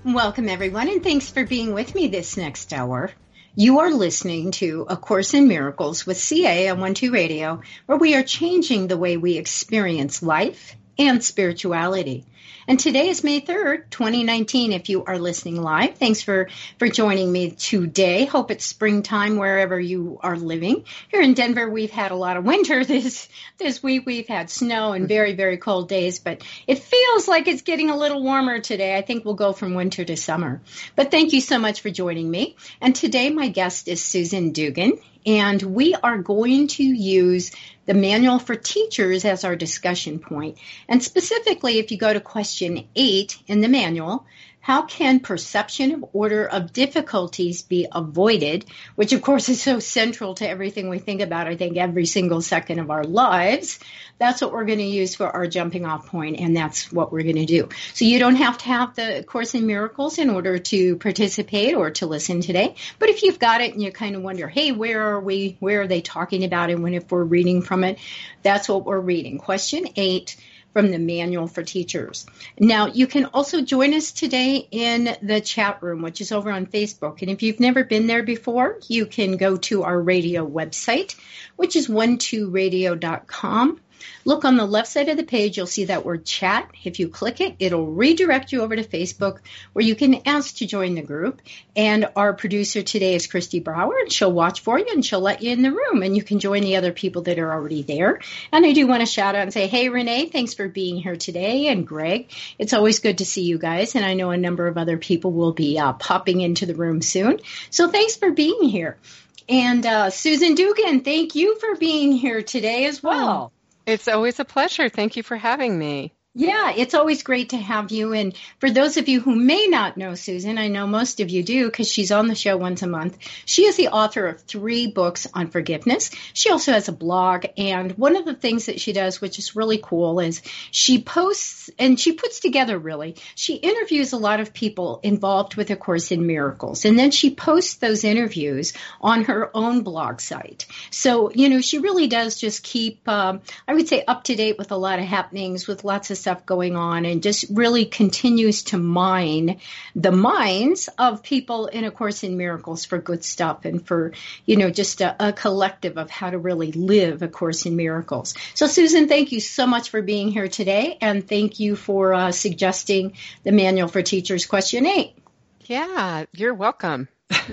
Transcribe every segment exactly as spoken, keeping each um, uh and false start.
Welcome, everyone, and thanks for being with me this next hour. You are listening to A Course in Miracles with C A on One Two Radio, where we are changing the way we experience life and spirituality. And today is May third, twenty nineteen, if you are listening live. Thanks for, for joining me today. Hope it's springtime wherever you are living. Here in Denver, we've had a lot of winter this this week. We've had snow and very, very cold days, but it feels like it's getting a little warmer today. I think we'll go from winter to summer. But thank you so much for joining me. And today my guest is Susan Dugan, and we are going to use the Manual for Teachers as our discussion point. And specifically, if you go to question eight in the manual, how can perception of order of difficulties be avoided? Which, of course, is so central to everything we think about, I think, every single second of our lives. That's what we're going to use for our jumping off point, and that's what we're going to do. So you don't have to have the Course in Miracles in order to participate or to listen today. But if you've got it and you kind of wonder, hey, where are we? Where are they talking about it? When if we're reading from it, that's what we're reading. Question eight from the Manual for Teachers. Now, you can also join us today in the chat room, which is over on Facebook. And if you've never been there before, you can go to our radio website, which is one two radio dot com. Look on the left side of the page, you'll see that word chat. If you click it, it'll redirect you over to Facebook where you can ask to join the group. And our producer today is Christy Brower, and she'll watch for you and she'll let you in the room and you can join the other people that are already there. And I do want to shout out and say, hey, Renee, thanks for being here today. And Greg, it's always good to see you guys. And I know a number of other people will be uh, popping into the room soon. So thanks for being here. And uh, Susan Dugan, thank you for being here today as well. It's always a pleasure. Thank you for having me. Yeah, it's always great to have you. And for those of you who may not know Susan, I know most of you do because she's on the show once a month. She is the author of three books on forgiveness. She also has a blog. And one of the things that she does, which is really cool, is she posts and she puts together really, she interviews a lot of people involved with A Course in Miracles. And then she posts those interviews on her own blog site. So, you know, she really does just keep, um, I would say, up to date with a lot of happenings, with lots of stuff going on, and just really continues to mine the minds of people in A Course in Miracles for good stuff and for, you know, just a, a collective of how to really live A Course in Miracles. So, Susan, thank you so much for being here today, and thank you for uh, suggesting the Manual for Teachers question eight. Yeah, you're welcome.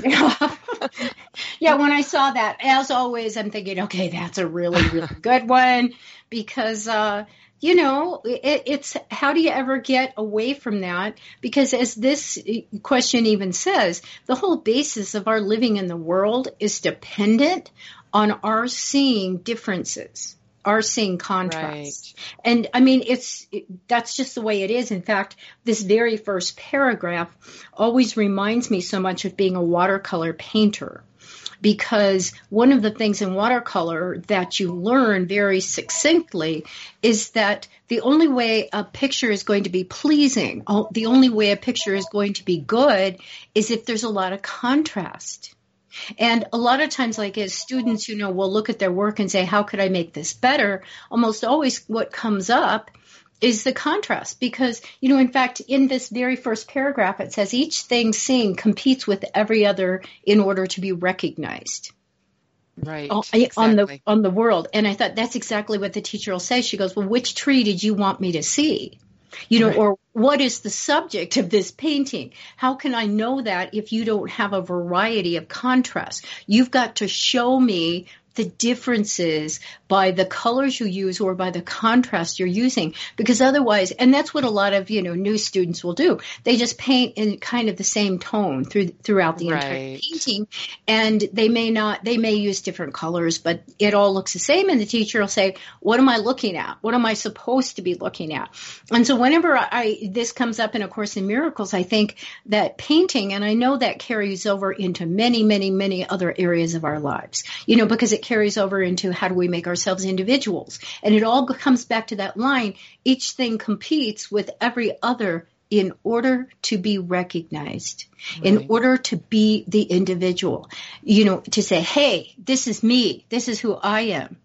Yeah, when I saw that, as always, I'm thinking, okay, that's a really, really good one because, uh, you know, it, it's how do you ever get away from that? Because as this question even says, the whole basis of our living in the world is dependent on our seeing differences, our seeing contrasts. Right. And I mean, it's it, that's just the way it is. In fact, this very first paragraph always reminds me so much of being a watercolor painter. Because one of the things in watercolor that you learn very succinctly is that the only way a picture is going to be pleasing, the only way a picture is going to be good is if there's a lot of contrast. And a lot of times, like as students, you know, will look at their work and say, how could I make this better? Almost always what comes up is the contrast because, you know, in fact, in this very first paragraph, it says each thing seen competes with every other in order to be recognized. Right. On, exactly. on the on the world. And I thought that's exactly what the teacher will say. She goes, well, which tree did you want me to see? You know, right. Or what is the subject of this painting? How can I know that if you don't have a variety of contrast? You've got to show me the differences by the colors you use or by the contrast you're using, because otherwise, and that's what a lot of, you know, new students will do. They just paint in kind of the same tone through, throughout the right. entire painting, and they may not, they may use different colors, but it all looks the same. And the teacher will say, what am I looking at? What am I supposed to be looking at? And so whenever I, this comes up in A Course in Miracles, I think that painting, and I know that carries over into many, many, many other areas of our lives, you know, because it carries over into how do we make ourselves individuals. And it all comes back to that line, each thing competes with every other in order to be recognized, right. in order to be the individual, you know, to say, hey, this is me, this is who I am.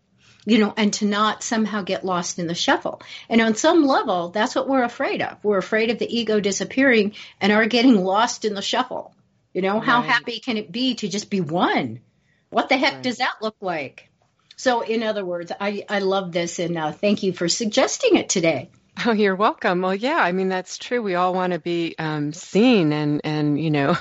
you know, and to not somehow get lost in the shuffle. And on some level, that's what we're afraid of. We're afraid of the ego disappearing and our getting lost in the shuffle. You know, how Right. happy can it be to just be one? What the heck Right. does that look like? So in other words, I, I love this, and uh, thank you for suggesting it today. Oh, you're welcome. Well, yeah, I mean, that's true. We all want to be um, seen and, and, you know,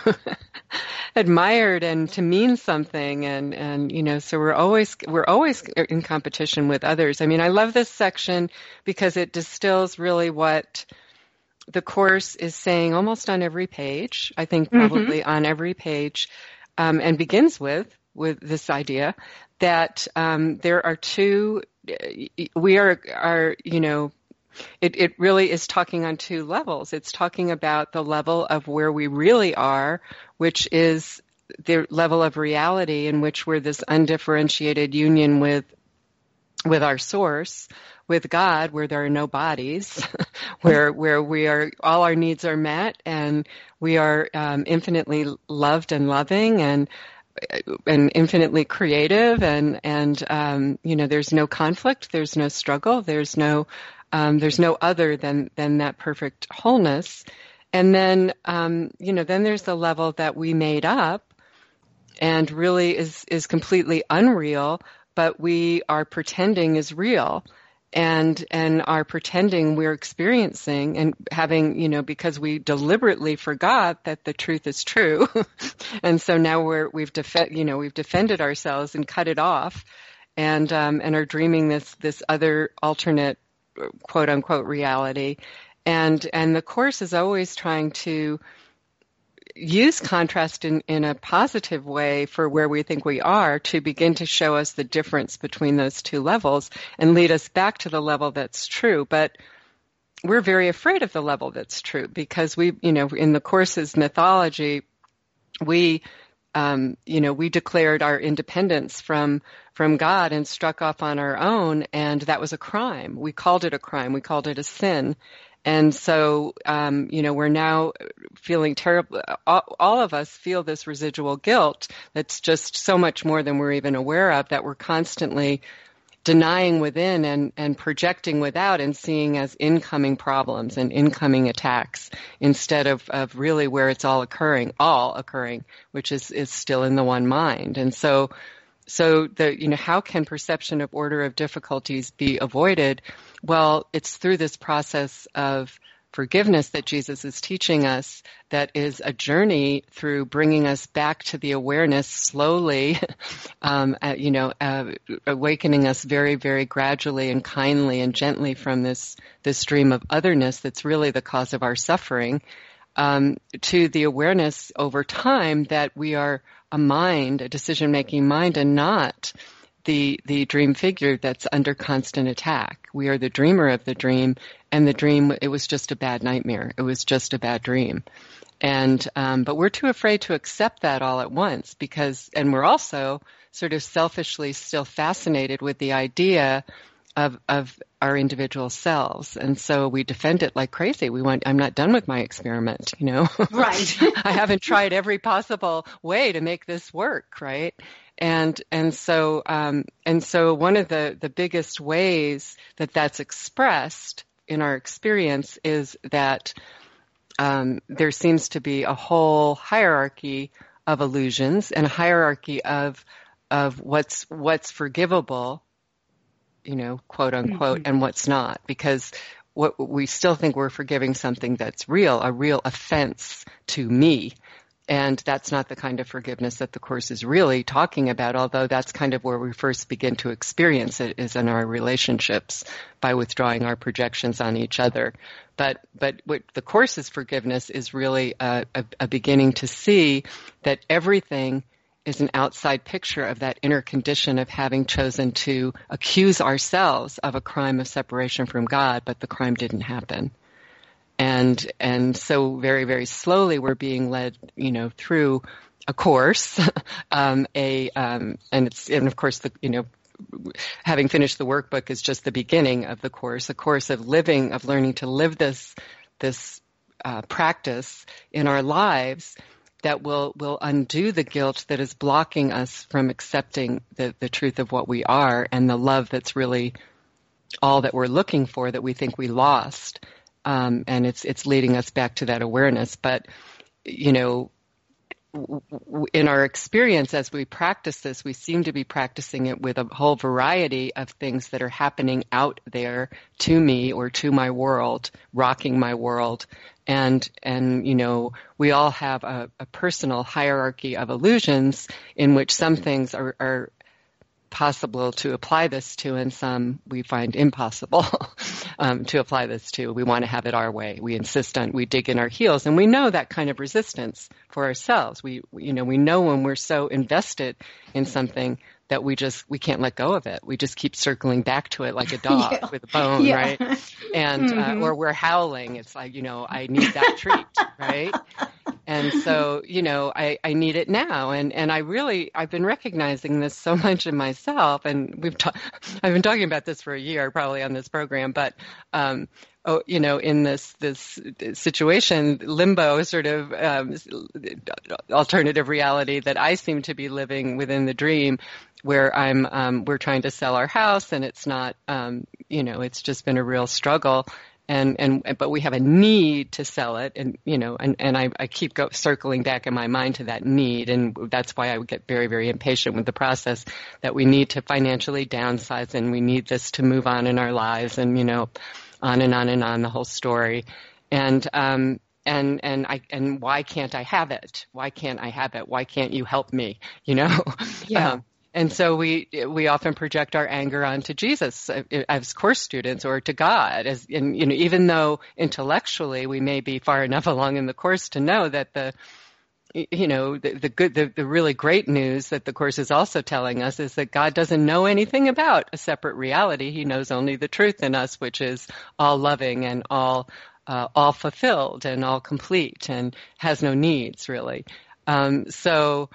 admired and to mean something. And, and, you know, so we're always, we're always in competition with others. I mean, I love this section because it distills really what the Course is saying almost on every page. I think probably mm-hmm. on every page, um, and begins with, with this idea that um, there are two, we are, are, you know, It, it really is talking on two levels. It's talking about the level of where we really are, which is the level of reality in which we're this undifferentiated union with with our source, with God, where there are no bodies, where where we are, all our needs are met, and we are um, infinitely loved and loving, and and infinitely creative, and and um, you know, there's no conflict, there's no struggle, there's no Um, there's no other than, than that perfect wholeness. And then, um, you know, then there's the level that we made up and really is, is completely unreal, but we are pretending is real. And, and are pretending we're experiencing and having, you know, because we deliberately forgot that the truth is true. And so now we're, we've def- you know, we've defended ourselves and cut it off, and, um, and are dreaming this, this other alternate, quote unquote, reality. And and the Course is always trying to use contrast in, in a positive way for where we think we are, to begin to show us the difference between those two levels and lead us back to the level that's true. But we're very afraid of the level that's true because we, you know, in the Course's mythology, we Um, you know, we declared our independence from from God and struck off on our own, and that was a crime. We called it a crime. We called it a sin. And so, um, you know, we're now feeling terrible. All, all of us feel this residual guilt that's just so much more than we're even aware of, that we're constantly denying within and, and projecting without and seeing as incoming problems and incoming attacks instead of, of really where it's all occurring, all occurring, which is, is still in the one mind. And so, so the, you know, how can perception of order of difficulties be avoided? Well, it's through this process of forgiveness that Jesus is teaching us, that is a journey through bringing us back to the awareness slowly, um, uh, you know, uh, awakening us very, very gradually and kindly and gently from this, this stream of otherness that's really the cause of our suffering, um, to the awareness over time that we are a mind, a decision-making mind, and not the the dream figure that's under constant attack. We are the dreamer of the dream, and the dream, it was just a bad nightmare. It was just a bad dream. And um, but we're too afraid to accept that all at once, because, and we're also sort of selfishly still fascinated with the idea of of our individual selves, and so we defend it like crazy. We want, I'm not done with my experiment, you know. Right. I haven't tried every possible way to make this work, right? And and so um, and so one of the, the biggest ways that that's expressed in our experience is that um, there seems to be a whole hierarchy of illusions and a hierarchy of of what's what's forgivable, you know, quote unquote, mm-hmm. and what's not, because what we still think we're forgiving something that's real, a real offense to me. And that's not the kind of forgiveness that the Course is really talking about, although that's kind of where we first begin to experience it, is in our relationships, by withdrawing our projections on each other. But but what the Course's forgiveness is really a, a, a beginning to see that everything is an outside picture of that inner condition of having chosen to accuse ourselves of a crime of separation from God, but the crime didn't happen. And and so very, very slowly we're being led, you know, through a course, um, a um, and it's and of course the you know having finished the workbook is just the beginning of the course, a course of living, of learning to live this this uh, practice in our lives, that will, will undo the guilt that is blocking us from accepting the, the truth of what we are and the love that's really all that we're looking for that we think we lost. Um, and it's, it's leading us back to that awareness. But, you know, in our experience as we practice this, we seem to be practicing it with a whole variety of things that are happening out there to me or to my world, rocking my world. And, and you know, we all have a, a personal hierarchy of illusions in which some things are, are possible to apply this to, and some we find impossible um, to apply this to. We want to have it our way. We insist on, we dig in our heels, and we know that kind of resistance for ourselves. We, you know, we know when we're so invested in something that we just, we can't let go of it. We just keep circling back to it like a dog yeah. with a bone, yeah. right? And, mm-hmm. uh, or we're howling. It's like, you know, I need that treat, right? And so, you know, I, I need it now. And, and I really, I've been recognizing this so much in myself. And we've, ta- I've been talking about this for a year, probably on this program, but, um, oh, you know, in this, this situation, limbo sort of, um, alternative reality that I seem to be living within the dream, where I'm, um, we're trying to sell our house and it's not, um, you know, it's just been a real struggle. And, and, but we have a need to sell it. And, you know, and, and I, I keep go, circling back in my mind to that need. And that's why I would get very, very impatient with the process, that we need to financially downsize and we need this to move on in our lives, and, you know, on and on and on, the whole story. And, um, and, and I, and why can't I have it? Why can't I have it? Why can't you help me? You know? Yeah. um, And so we we often project our anger onto Jesus as course students, or to God. As and, you know, even though intellectually we may be far enough along in the course to know that the, you know, the, the good, the, the really great news that the course is also telling us is that God doesn't know anything about a separate reality. He knows only the truth in us, which is all loving and all uh, all fulfilled and all complete and has no needs really. Um, so.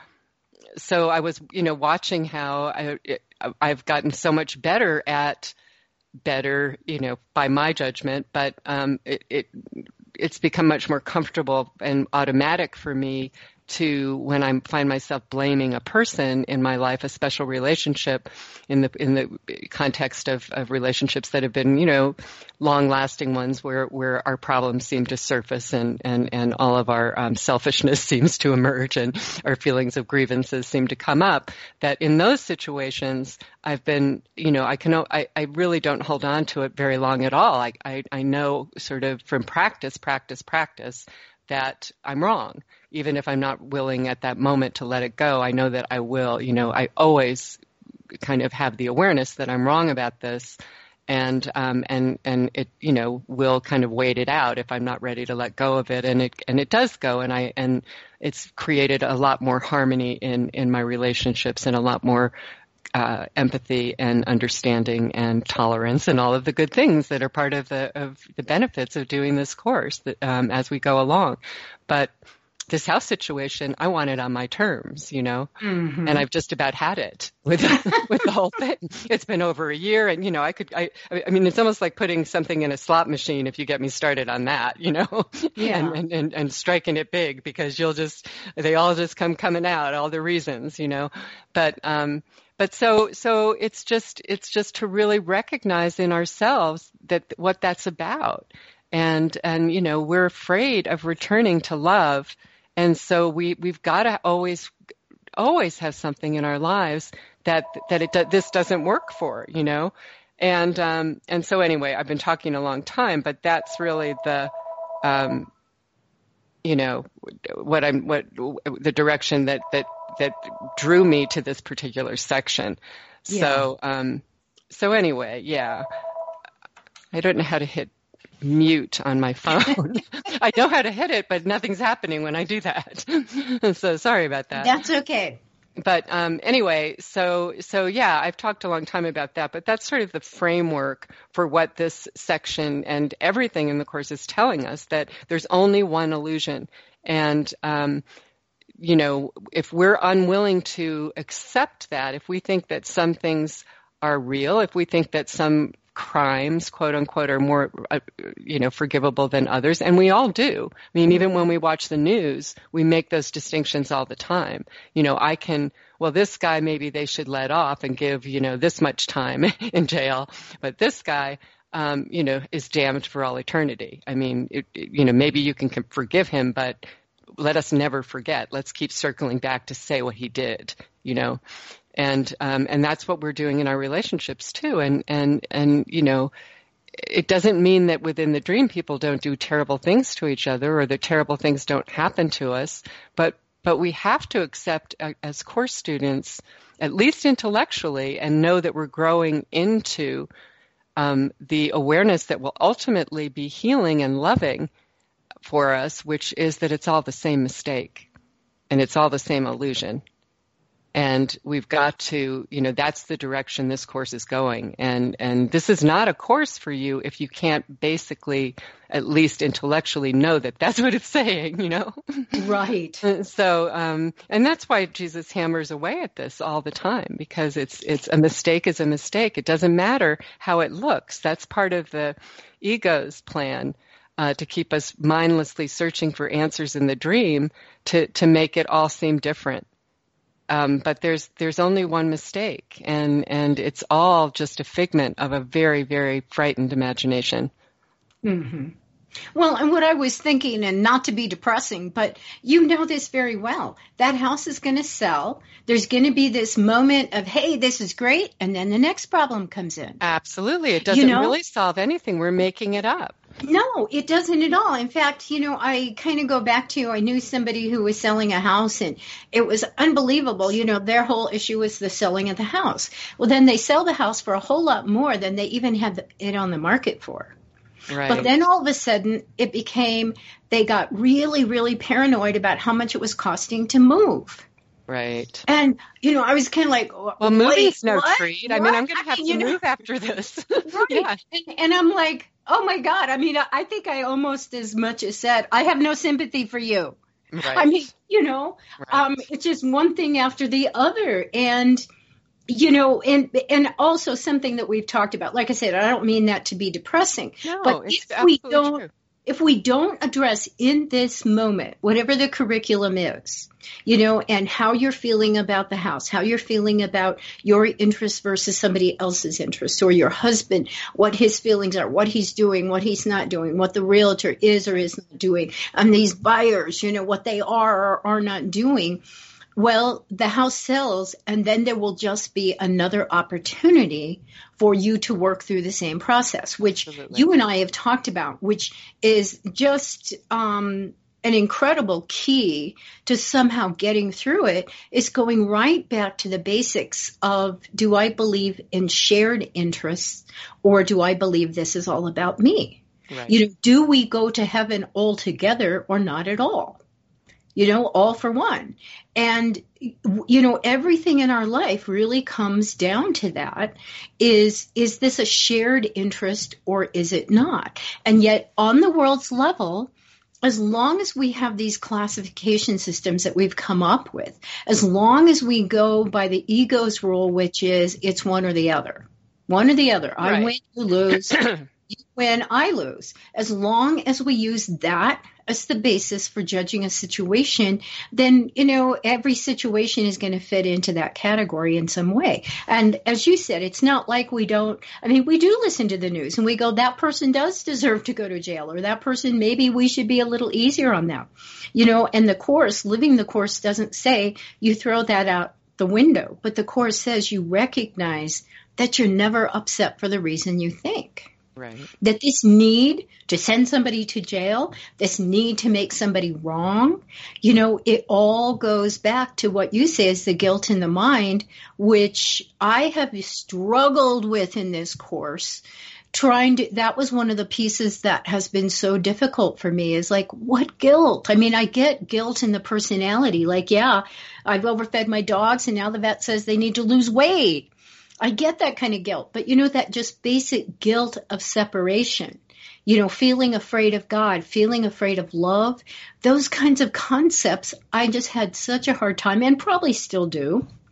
So I was, you know, watching how I, I've gotten so much better at better, you know, by my judgment, but um, it, it it's become much more comfortable and automatic for me to, when I find myself blaming a person in my life, a special relationship, in the in the context of, of relationships that have been, you know, long-lasting ones where, where our problems seem to surface and, and, and all of our um, selfishness seems to emerge and our feelings of grievances seem to come up, that in those situations, I've been, you know, I can, I, I really don't hold on to it very long at all. I, I, I know sort of from practice, practice, practice, that I'm wrong. Even if I'm not willing at that moment to let it go, I know that I will. You know, I always kind of have the awareness that I'm wrong about this, and um, and and it, you know, will kind of wait it out if I'm not ready to let go of it, and it and it does go, and I and it's created a lot more harmony in in my relationships and a lot more Uh, empathy and understanding and tolerance and all of the good things that are part of the of the benefits of doing this course that, um, as we go along. But this house situation, I want it on my terms, you know, mm-hmm. and I've just about had it with with the whole thing. It's been over a year, and you know, I could, I, I mean, it's almost like putting something in a slot machine if you get me started on that, you know, yeah. and, and, and and striking it big, because you'll just, they all just come coming out, all the reasons, you know, but um. But so, so it's just, it's just to really recognize in ourselves that what that's about. And, and, you know, we're afraid of returning to love. And so we, we've got to always, always have something in our lives that, that it, this doesn't work for, you know? And, um, and so anyway, I've been talking a long time, but that's really the, um, you know, what I'm, what, the direction that, that, that drew me to this particular section. Yeah. So, um, so anyway, yeah, I don't know how to hit mute on my phone. I know how to hit it, but nothing's happening when I do that. So sorry about that. That's okay. But um, anyway, so so yeah, I've talked a long time about that, but that's sort of the framework for what this section and everything in the course is telling us, that there's only one illusion. And, um, you know, if we're unwilling to accept that, if we think that some things are real, if we think that some crimes, quote unquote, are more, uh, you know, forgivable than others. And we all do. I mean, even when we watch the news, we make those distinctions all the time. You know, I can, well, this guy, maybe they should let off and give, you know, this much time in jail. But this guy, um, you know, is damned for all eternity. I mean, it, it, you know, maybe you can forgive him, but let us never forget. Let's keep circling back to say what he did, you know. And um, and that's what we're doing in our relationships too. And and and you know, it doesn't mean that within the dream people don't do terrible things to each other or that terrible things don't happen to us. But but we have to accept uh, as course students, at least intellectually, and know that we're growing into um, the awareness that will ultimately be healing and loving for us, which is that it's all the same mistake and it's all the same illusion. And we've got to, you know, that's the direction this course is going. And and this is not a course for you if you can't basically, at least intellectually, know that that's what it's saying, you know? Right. So, um, and that's why Jesus hammers away at this all the time, because it's it's a mistake is a mistake. It doesn't matter how it looks. That's part of the ego's plan. Uh, to keep us mindlessly searching for answers in the dream, to, to make it all seem different. Um, but there's there's only one mistake, and, and it's all just a figment of a very, very frightened imagination. Mm-hmm. Well, and what I was thinking, and not to be depressing, but you know this very well, that house is going to sell. There's going to be this moment of, hey, this is great, and then the next problem comes in. Absolutely. It doesn't you know? really solve anything. We're making it up. No, it doesn't at all. In fact, you know, I kind of go back to, I knew somebody who was selling a house, and it was unbelievable. You know, their whole issue was the selling of the house. Well, then they sell the house for a whole lot more than they even had it on the market for. Right. But then all of a sudden it became, they got really, really paranoid about how much it was costing to move. Right. And, you know, I was kind of like, well, moving's no what? treat. What? I mean, I'm going to have I mean, to you move know, after this. Right. Yeah. And, and I'm like, oh my God. I mean, I, I think I almost as much as said, I have no sympathy for you. Right. I mean, you know, right. um, it's just one thing after the other. And, you know, and and also something that we've talked about. Like I said, I don't mean that to be depressing. No, but it's if we absolutely don't, true. if we don't address in this moment, whatever the curriculum is, you know, and how you're feeling about the house, how you're feeling about your interests versus somebody else's interests, or your husband, what his feelings are, what he's doing, what he's not doing, what the realtor is or is not doing, and these buyers, you know, what they are or are not doing. Well, the house sells, and then there will just be another opportunity for you to work through the same process, which Absolutely. You and I have talked about, which is just um, an incredible key to somehow getting through it, is going right back to the basics of, do I believe in shared interests, or do I believe this is all about me? Right. You know, do we go to heaven all together or not at all? You know, all for one. And, you know, everything in our life really comes down to that. Is, is this a shared interest or is it not? And yet on the world's level, as long as we have these classification systems that we've come up with, as long as we go by the ego's rule, which is it's one or the other, one or the other, right. I win, you lose, you win, I lose. As long as we use that as the basis for judging a situation, then, you know, every situation is going to fit into that category in some way. And as you said, it's not like we don't, I mean, we do listen to the news and we go, that person does deserve to go to jail, or that person, maybe we should be a little easier on them. You know, and the course, living the course doesn't say you throw that out the window, but the course says you recognize that you're never upset for the reason you think. Right. That this need to send somebody to jail, this need to make somebody wrong, you know, it all goes back to what you say is the guilt in the mind, which I have struggled with in this course. Trying to, that was one of the pieces that has been so difficult for me, is like, what guilt? I mean, I get guilt in the personality. Like, yeah, I've overfed my dogs and now the vet says they need to lose weight. I get that kind of guilt, but you know, that just basic guilt of separation, you know, feeling afraid of God, feeling afraid of love, those kinds of concepts, I just had such a hard time, and probably still do,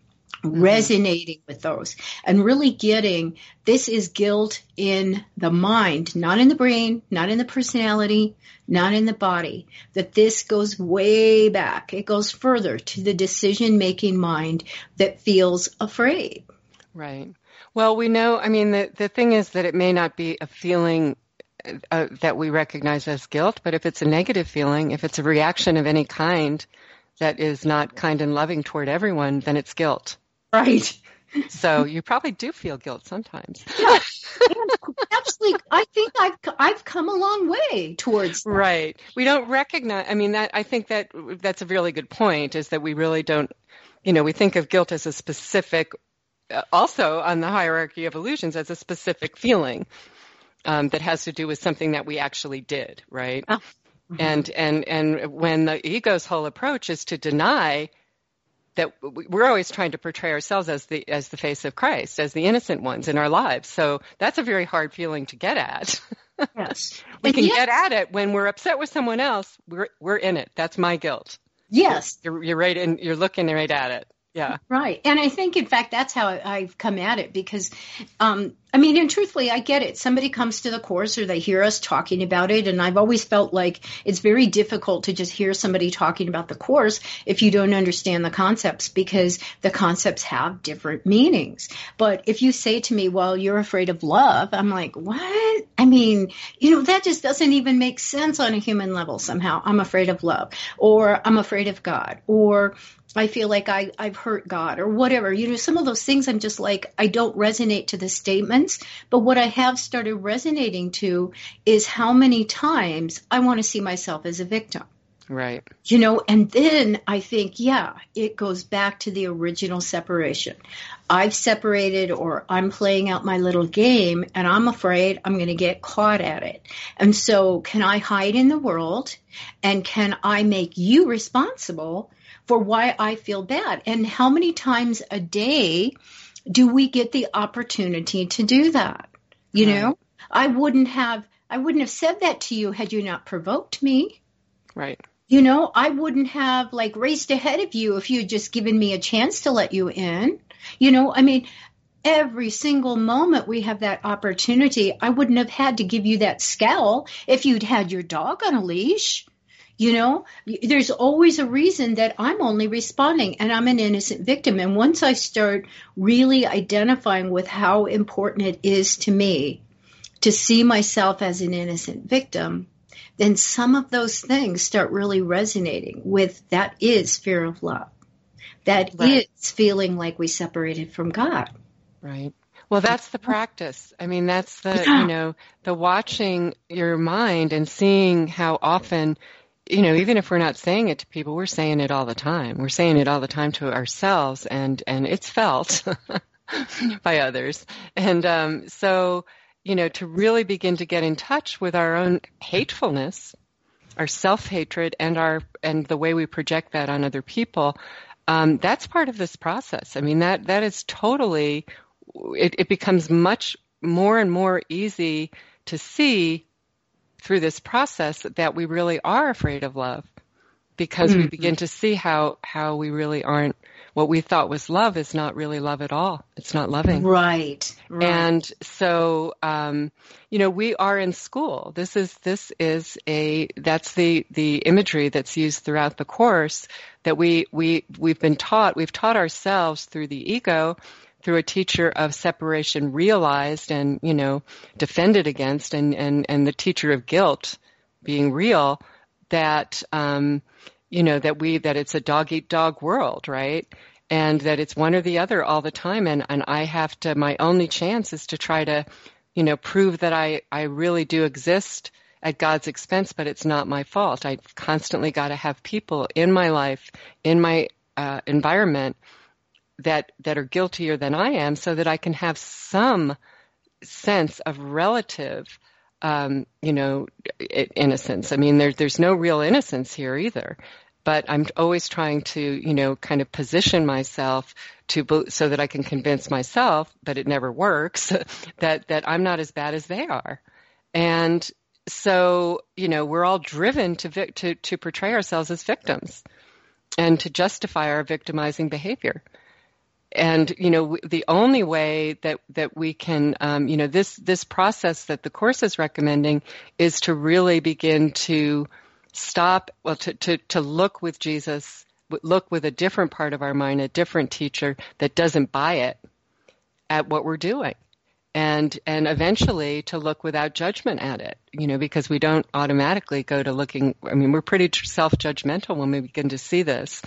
Mm-hmm. Resonating with those and really getting this is guilt in the mind, not in the brain, not in the personality, not in the body, that this goes way back. It goes further to the decision-making mind that feels afraid. Right. Well, we know, I mean, the, the thing is that it may not be a feeling uh, that we recognize as guilt, but if it's a negative feeling, if it's a reaction of any kind that is not kind and loving toward everyone, then it's guilt. Right. So you probably do feel guilt sometimes. Yeah, absolutely. I think I've I've come a long way towards that. Right. We don't recognize. I mean, that I think that that's a really good point. Is that we really don't. You know, we think of guilt as a specific, uh, also on the hierarchy of illusions, as a specific feeling um, that has to do with something that we actually did. Right. Oh. Mm-hmm. And and and when the ego's whole approach is to deny that we're always trying to portray ourselves as the as the face of Christ, as the innocent ones in our lives. So that's a very hard feeling to get at. Yes. We and can yes. get at it when we're upset with someone else. We're we're in it. That's my guilt. Yes. You're you're right in, you're looking right at it. Yeah. Right. And I think, in fact, that's how I've come at it because, um, I mean, and truthfully, I get it. Somebody comes to the course or they hear us talking about it. And I've always felt like it's very difficult to just hear somebody talking about the course if you don't understand the concepts because the concepts have different meanings. But if you say to me, well, you're afraid of love, I'm like, what? I mean, you know, that just doesn't even make sense on a human level somehow. I'm afraid of love or I'm afraid of God or I feel like I, I've hurt God or whatever. You know, some of those things I'm just like, I don't resonate to the statements. But what I have started resonating to is how many times I want to see myself as a victim. Right. You know, and then I think, yeah, it goes back to the original separation. I've separated or I'm playing out my little game and I'm afraid I'm going to get caught at it. And so can I hide in the world and can I make you responsible for why I feel bad? And how many times a day do we get the opportunity to do that? You right. know, I wouldn't have, I wouldn't have said that to you had you not provoked me. Right. You know, I wouldn't have like raced ahead of you if you had just given me a chance to let you in. You know, I mean, every single moment we have that opportunity, I wouldn't have had to give you that scowl if you'd had your dog on a leash. You know, there's always a reason that I'm only responding and I'm an innocent victim. And once I start really identifying with how important it is to me to see myself as an innocent victim, then some of those things start really resonating with that is fear of love. That right. is feeling like we separated from God. Right. Well, that's the practice. I mean, that's the, yeah. you know, the watching your mind and seeing how often, you know, even if we're not saying it to people, we're saying it all the time. We're saying it all the time to ourselves, and, and it's felt by others. And um, so, you know, to really begin to get in touch with our own hatefulness, our self-hatred, and our and the way we project that on other people, um, that's part of this process. I mean, that that is totally, it, it becomes much more and more easy to see through this process that we really are afraid of love, because mm-hmm. we begin to see how, how we really aren't, what we thought was love is not really love at all. It's not loving. Right. right. And so, um, you know, we are in school. This is, this is a, that's the, the imagery that's used throughout the course, that we, we, we've been taught, we've taught ourselves through the ego, through a teacher of separation realized and, you know, defended against, and, and, and the teacher of guilt being real, that, um, you know, that we, that it's a dog eat dog world, right? And that it's one or the other all the time. And, and I have to, my only chance is to try to, you know, prove that I, I really do exist at God's expense, but it's not my fault. I've constantly got to have people in my life, in my uh, environment, that that are guiltier than I am, so that I can have some sense of relative, um, you know, innocence. I mean, there's there's no real innocence here either, but I'm always trying to, you know, kind of position myself to so that I can convince myself, but it never works, that that I'm not as bad as they are, and so, you know, we're all driven to to to portray ourselves as victims and to justify our victimizing behavior. and, you know, the only way that, that we can, um, you know, this, this process that the Course is recommending is to really begin to stop, well, to, to, to look with Jesus, look with a different part of our mind, a different teacher that doesn't buy it, at what we're doing. And, and eventually to look without judgment at it, you know, because we don't automatically go to looking, I mean, we're pretty self-judgmental when we begin to see this.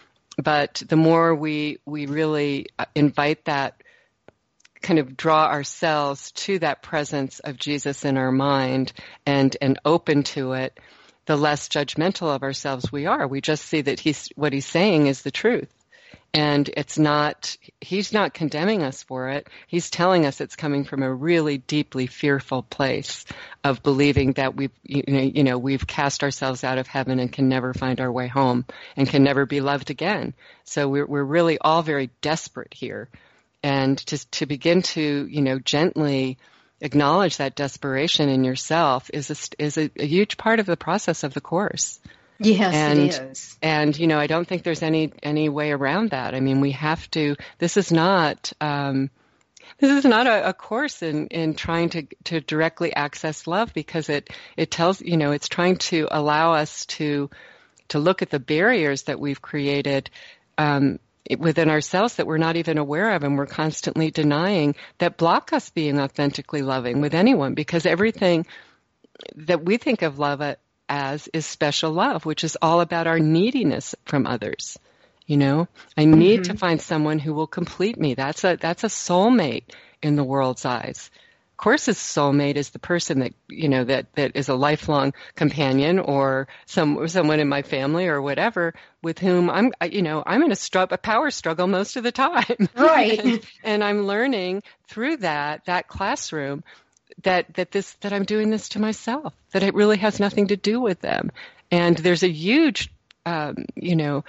But the more we we really invite that, kind of draw ourselves to that presence of Jesus in our mind and and open to it, the less judgmental of ourselves we are. We just see that he's what he's saying is the truth. And it's not, he's not condemning us for it. He's telling us it's coming from a really deeply fearful place of believing that we've, you know, you know, we've cast ourselves out of heaven and can never find our way home and can never be loved again. So we're, we're really all very desperate here. And to, to begin to, you know, gently acknowledge that desperation in yourself is a, is a, a huge part of the process of the Course. Yes, and, it is. And, you know, I don't think there's any, any way around that. I mean, we have to, this is not, um, this is not a, a course in, in trying to, to directly access love, because it, it tells, you know, it's trying to allow us to, to look at the barriers that we've created, um, within ourselves that we're not even aware of and we're constantly denying, that block us being authentically loving with anyone, because everything that we think of love at, as is special love, which is all about our neediness from others. You know, I need mm-hmm. to find someone who will complete me. That's a, that's a soulmate in the world's eyes. Course's soulmate is the person that, you know, that, that is a lifelong companion, or some, someone in my family or whatever with whom I'm, you know, I'm in a, str- a power struggle most of the time. Right. and, and I'm learning through that, that classroom, that, that this, that I'm doing this to myself, that it really has nothing to do with them. And there's a huge, um, you know,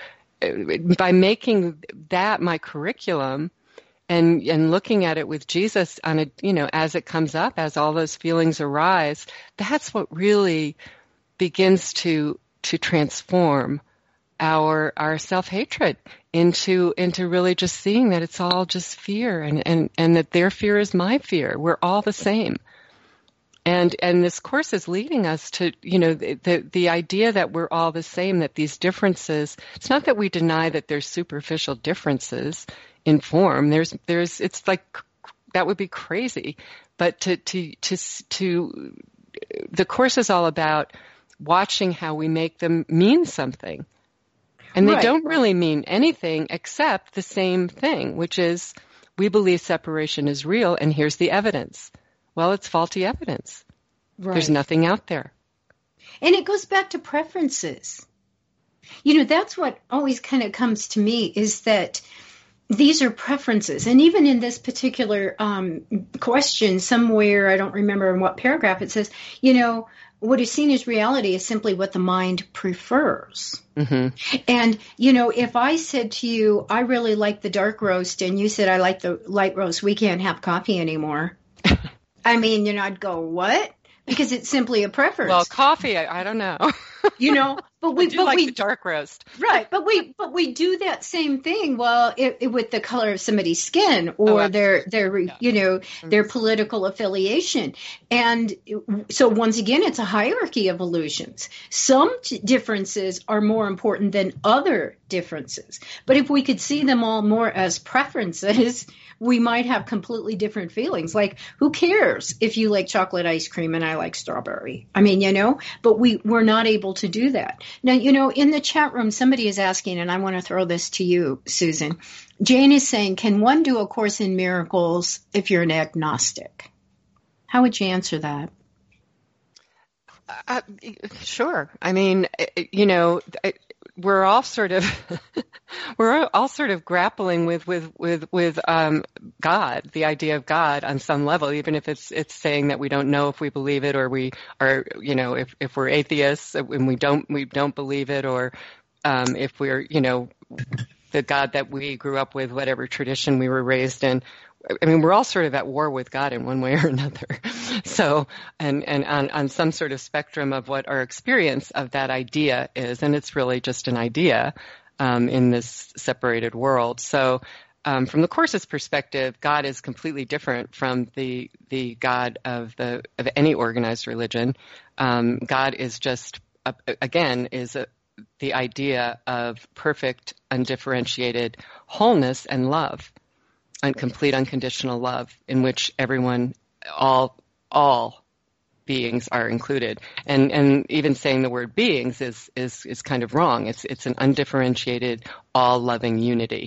by making that my curriculum and, and looking at it with Jesus on a, you know, as it comes up, as all those feelings arise, that's what really begins to, to transform our, our self-hatred into, into really just seeing that it's all just fear, and, and, and that their fear is my fear. We're all the same. And, and this Course is leading us to, you know, the, the, the idea that we're all the same, that these differences, it's not that we deny that there's superficial differences in form. There's, there's, it's like, that would be crazy. But to, to, to, to, the Course is all about watching how we make them mean something. And they right. don't really mean anything except the same thing, which is, we believe separation is real, and here's the evidence. Well, it's faulty evidence. Right. There's nothing out there. And it goes back to preferences. You know, that's what always kind of comes to me, is that these are preferences. And even in this particular um, question, somewhere, I don't remember in what paragraph, it says, you know, what is seen as reality is simply what the mind prefers. Mm-hmm. And, you know, if I said to you, I really like the dark roast, and you said, I like the light roast, we can't have coffee anymore. I mean, you know, I'd go, what? Because it's simply a preference. Well, coffee, I, I don't know. You know, but we I do but like we the dark roast, right? But we but we do that same thing. Well, it, it, with the color of somebody's skin, or oh, their their yeah. you know their political affiliation, and so once again, it's a hierarchy of illusions. Some t- differences are more important than other differences. But if we could see them all more as preferences, we might have completely different feelings. Like, who cares if you like chocolate ice cream and I like strawberry? I mean, you know, but we, we're not able to do that. Now, you know, in the chat room, somebody is asking, and I want to throw this to you, Susan. Jane is saying, can one do A Course in Miracles if you're an agnostic? How would you answer that? Uh, sure. I mean, you know, we're all sort of we're all sort of grappling with with with with um, God, the idea of God on some level, even if it's it's saying that we don't know if we believe it, or we are, you know, if if we're atheists and we don't we don't believe it, or um, if we're, you know, the God that we grew up with, whatever tradition we were raised in. I mean, we're all sort of at war with God in one way or another. So, and, and on, on some sort of spectrum of what our experience of that idea is, and it's really just an idea um, in this separated world. So, um, from the Course's perspective, God is completely different from the the God of the of any organized religion. Um, God is just uh, again is a, the idea of perfect, undifferentiated wholeness and love, and complete unconditional love, in which everyone, all all beings are included. And and even saying the word beings is is is kind of wrong. It's it's an undifferentiated, all loving unity.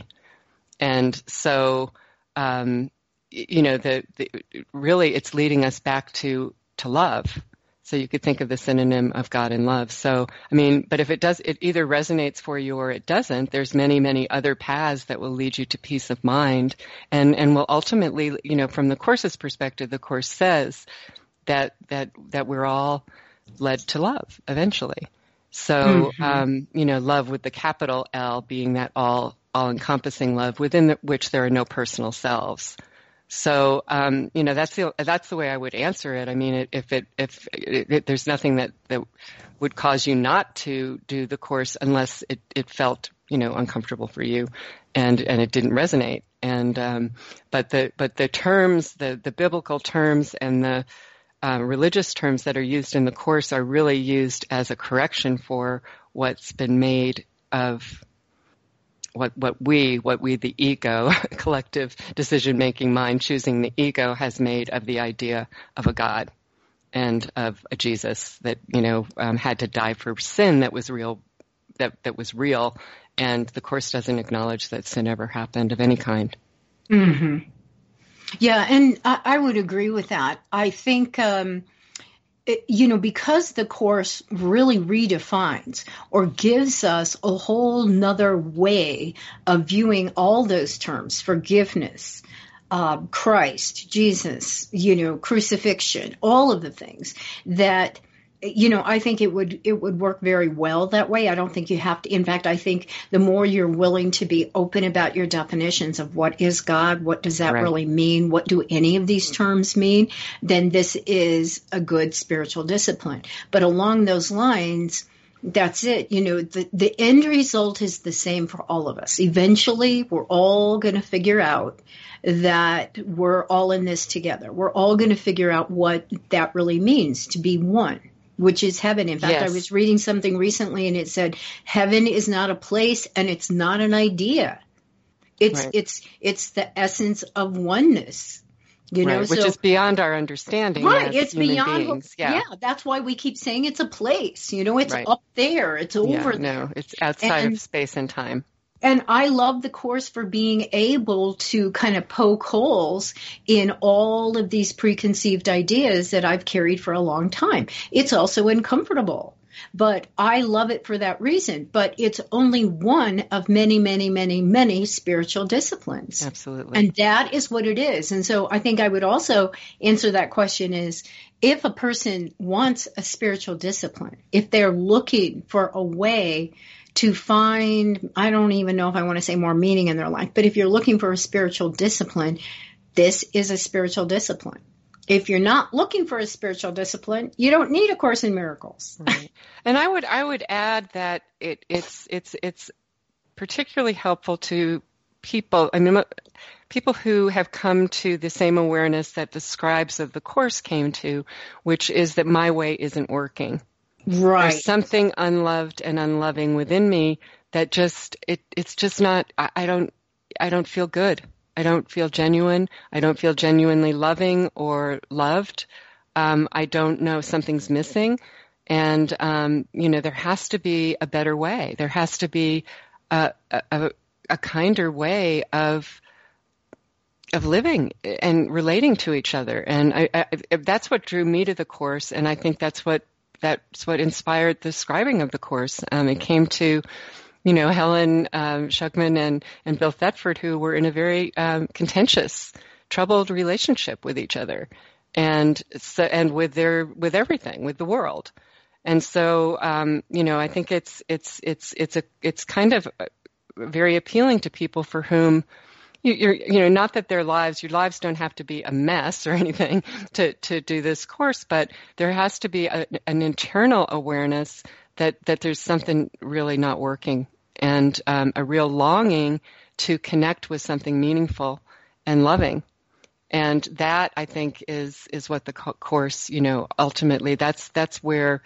And so, um, you know, the, the really it's leading us back to to love. So you could think of the synonym of God and love. So, I mean, but if it does, it either resonates for you or it doesn't. There's many, many other paths that will lead you to peace of mind, and and will ultimately, you know, from the Course's perspective, the Course says that that that we're all led to love eventually. So, mm-hmm. um, you know, love with the capital L being that all all-encompassing love within the, which there are no personal selves. So, um, you know, that's the that's the way I would answer it. I mean, if it if it, it, there's nothing that, that would cause you not to do the Course unless it, it felt, you know, uncomfortable for you, and and it didn't resonate. And um, but the but the terms, the the biblical terms and the uh, religious terms that are used in the Course are really used as a correction for what's been made of. What, what we, what we, the ego, collective decision-making mind choosing the ego has made of the idea of a God and of a Jesus that, you know, um, had to die for sin that was real, that, that was real. And the Course doesn't acknowledge that sin ever happened of any kind. Mm-hmm. Yeah, and I, I would agree with that. I think, um, It, you know, because the Course really redefines or gives us a whole nother way of viewing all those terms, forgiveness, uh, Christ, Jesus, you know, crucifixion, all of the things that, you know, I think it would it would work very well that way. I don't think you have to. In fact, I think the more you're willing to be open about your definitions of what is God, what does that right. really mean, what do any of these terms mean, then this is a good spiritual discipline. But along those lines, that's it. You know, the, the end result is the same for all of us. Eventually, we're all going to figure out that we're all in this together. We're all going to figure out what that really means to be one, which is heaven. In fact, yes. I was reading something recently and it said, heaven is not a place and it's not an idea. It's, right. it's, it's the essence of oneness, you know, right. which so, is beyond our understanding. Right. As it's human beyond, beings. Yeah. yeah. That's why we keep saying it's a place, you know, it's right. up there. It's over yeah, there. No, it's outside and, of space and time. And I love the Course for being able to kind of poke holes in all of these preconceived ideas that I've carried for a long time. It's also uncomfortable, but I love it for that reason. But it's only one of many, many, many, many spiritual disciplines. Absolutely. And that is what it is. And so I think I would also answer that question is, if a person wants a spiritual discipline, if they're looking for a way to find, I don't even know if I want to say more meaning in their life, but if you're looking for a spiritual discipline, this is a spiritual discipline. If you're not looking for a spiritual discipline, you don't need A Course in Miracles. Right. And I would I would add that it, it's it's it's particularly helpful to people. I mean, people who have come to the same awareness that the scribes of the Course came to, which is that my way isn't working. Right. There's something unloved and unloving within me that just it it's just not I, I don't I don't feel good. I don't feel genuine. I don't feel genuinely loving or loved. Um, I don't know, something's missing. And um, you know, there has to be a better way. There has to be a a, a kinder way of of living and relating to each other. And I, I, that's what drew me to the Course, and I think that's what That's what inspired the scribing of the Course. Um, it came to, you know, Helen um, Schucman and, and Bill Thetford, who were in a very um, contentious, troubled relationship with each other, and so and with their with everything, with the world. And so, um, you know, I think it's it's it's it's a it's kind of very appealing to people for whom. You're, you know, not that their lives, your lives don't have to be a mess or anything to, to do this course, but there has to be a, an internal awareness that, that there's something really not working, and um, a real longing to connect with something meaningful and loving. And that, I think, is is what the Course, you know, ultimately, that's that's where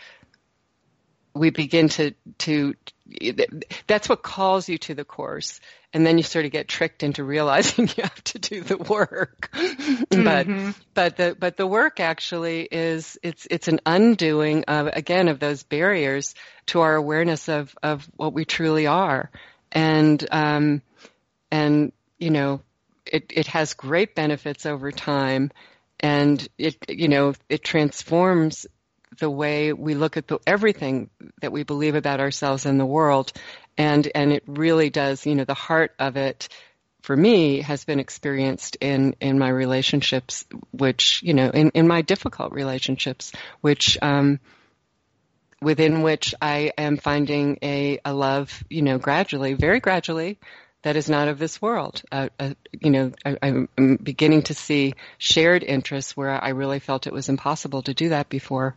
we begin to, to, that's what calls you to the Course. And then you sort of get tricked into realizing you have to do the work. Mm-hmm. But, but the, but the work actually is, it's, it's an undoing of, again, of those barriers to our awareness of, of what we truly are. And, um, and, you know, it, it has great benefits over time, and it, you know, it transforms the way we look at the, everything that we believe about ourselves and the world. And, and it really does, you know, the heart of it for me has been experienced in, in my relationships, which, you know, in, in my difficult relationships, which, um, within which I am finding a, a love, you know, gradually, very gradually, that is not of this world. Uh, uh, you know, I, I'm beginning to see shared interests where I really felt it was impossible to do that before.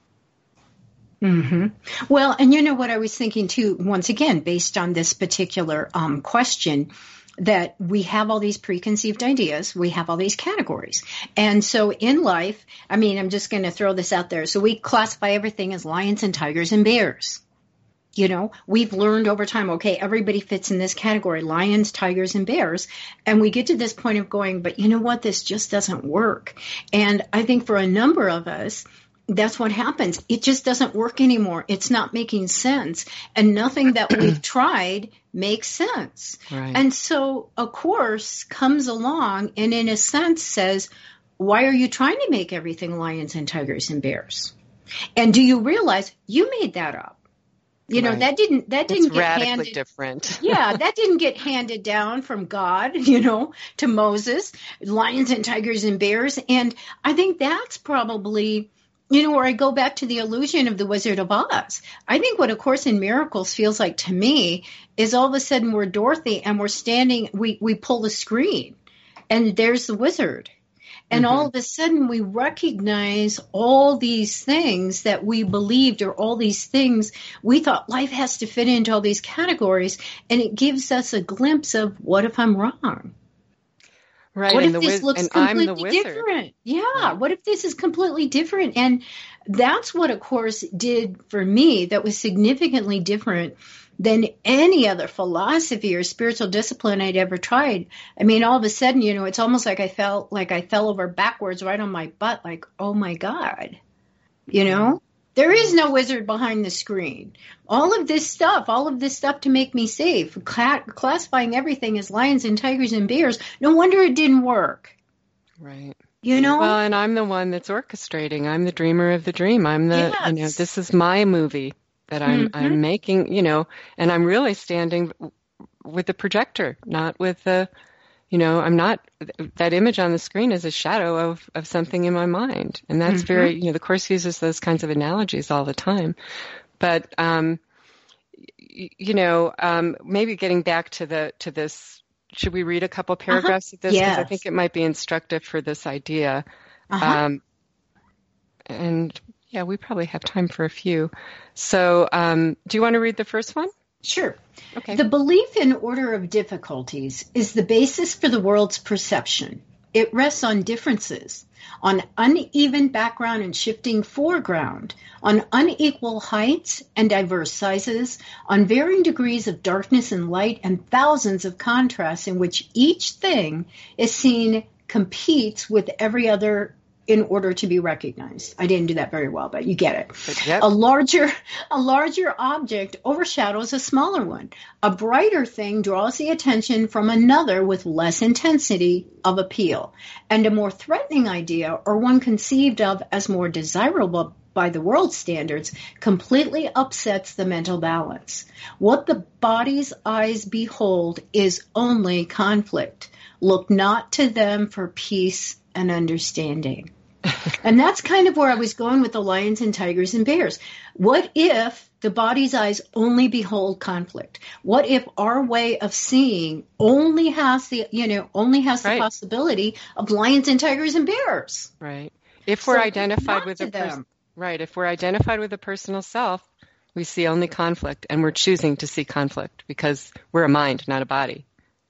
Mm-hmm. Well, and you know what I was thinking too, once again, based on this particular um, question, that we have all these preconceived ideas, we have all these categories. And so in life, I mean, I'm just going to throw this out there. So we classify everything as lions and tigers and bears. You know, we've learned over time, okay, everybody fits in this category, lions, tigers, and bears. And we get to this point of going, but you know what, this just doesn't work. And I think for a number of us, that's what happens. It just doesn't work anymore. It's not making sense. And nothing that we've tried makes sense. Right. And so a Course comes along and in a sense says, why are you trying to make everything lions and tigers and bears? And do you realize you made that up? You know, right. that didn't, that didn't it's get radically handed, different. yeah, that didn't get handed down from God, you know, to Moses, lions and tigers and bears. And I think that's probably, you know, where I go back to the illusion of the Wizard of Oz. I think what A Course in Miracles feels like to me is all of a sudden we're Dorothy and we're standing, we, we pull the screen and there's the wizard. And mm-hmm. all of a sudden we recognize all these things that we believed, or all these things we thought life has to fit into all these categories. And it gives us a glimpse of, what if I'm wrong? Right. What and if the this wiz- looks and completely I'm the wizard. different? Yeah. Right. What if this is completely different? And that's what A Course did for me that was significantly different than any other philosophy or spiritual discipline I'd ever tried. I mean, all of a sudden, you know, it's almost like I felt like I fell over backwards right on my butt, like, oh my God, you know, there is no wizard behind the screen. All of this stuff, all of this stuff to make me safe, cla- classifying everything as lions and tigers and bears. No wonder it didn't work. Right. You know? Well, and I'm the one that's orchestrating. I'm the dreamer of the dream. I'm the, yes. you know, this is my movie that I'm, mm-hmm. I'm making, you know, and I'm really standing with the projector, not with the, you know, I'm not, that image on the screen is a shadow of, of something in my mind. And that's mm-hmm. very, you know, the Course uses those kinds of analogies all the time. But, um, y- you know, um, maybe getting back to the, to this, should we read a couple paragraphs uh-huh. of this? Because yes. I think it might be instructive for this idea. Uh-huh. Um, and yeah, we probably have time for a few. So, um, do you want to read the first one? Sure. Okay. The belief in order of difficulties is the basis for the world's perception. It rests on differences, on uneven background and shifting foreground, on unequal heights and diverse sizes, on varying degrees of darkness and light, and thousands of contrasts in which each thing is seen competes with every other in order to be recognized. I didn't do that very well, but you get it. Yep. A larger, a larger object overshadows a smaller one. A brighter thing draws the attention from another with less intensity of appeal. And a more threatening idea, or one conceived of as more desirable by the world's standards, completely upsets the mental balance. What the body's eyes behold is only conflict. Look not to them for peace and understanding. And that's kind of where I was going with the lions and tigers and bears. What if the body's eyes only behold conflict? What if our way of seeing only has the, you know, only has the right. possibility of lions and tigers and bears? Right. If we're so identified with a person, right. If we're identified with a personal self, we see only conflict, and we're choosing to see conflict because we're a mind, not a body.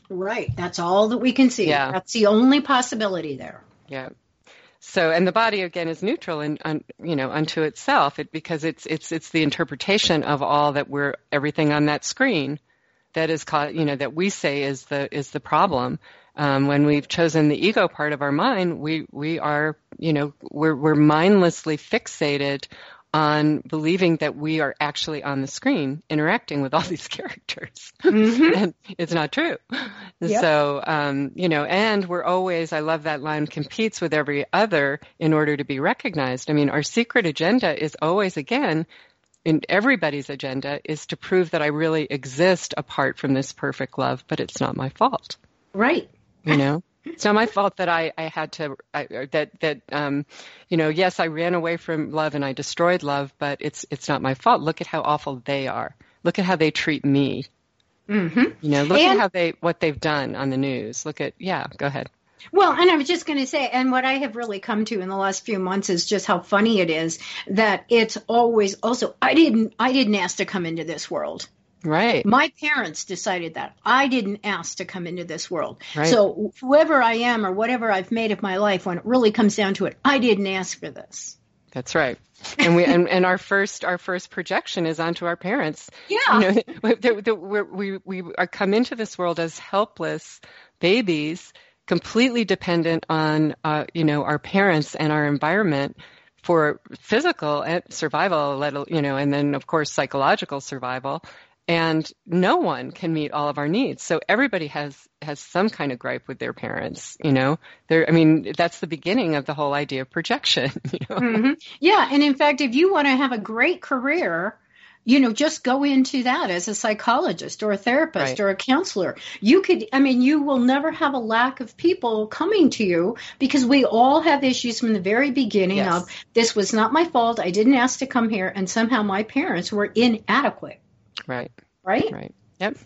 Right. That's all that we can see. Yeah. That's the only possibility there. Yeah. So, and the body again is neutral and, un, you know, unto itself, it, because it's it's it's the interpretation of all that we're everything on that screen that is, you know, that we say is the is the problem. Um, when we've chosen the ego part of our mind, we we are, you know, we're we're mindlessly fixated on believing that we are actually on the screen interacting with all these characters. Mm-hmm. And it's not true. Yep. So, um, you know, and we're always, I love that line, competes with every other in order to be recognized. I mean, our secret agenda is always, again, in everybody's agenda, is to prove that I really exist apart from this perfect love, but it's not my fault. Right. You know? It's not my fault that I, I had to, I, that, that, um, you know, yes, I ran away from love and I destroyed love, but it's, it's not my fault. Look at how awful they are. Look at how they treat me. Mm-hmm. You know, look and, at how they, what they've done on the news. Look at, yeah, go ahead. Well, and I was just going to say, and what I have really come to in the last few months is just how funny it is that it's always also, I didn't, I didn't ask to come into this world. Right. My parents decided that. I didn't ask to come into this world. Right. So whoever I am or whatever I've made of my life, when it really comes down to it, I didn't ask for this. That's right. And we and, and our first our first projection is onto our parents. Yeah. You know, the, the, we we are come into this world as helpless babies, completely dependent on uh, you know, our parents and our environment for physical survival, you know, and then of course psychological survival. And no one can meet all of our needs. So everybody has, has some kind of gripe with their parents, you know. They're, I mean, that's the beginning of the whole idea of projection, you know. Mm-hmm. Yeah, and in fact, if you want to have a great career, you know, just go into that as a psychologist or a therapist right. or a counselor. You could, I mean, you will never have a lack of people coming to you because we all have issues from the very beginning yes. of this was not my fault. I didn't ask to come here. And somehow my parents were inadequate. Right. Right? Right. Yep.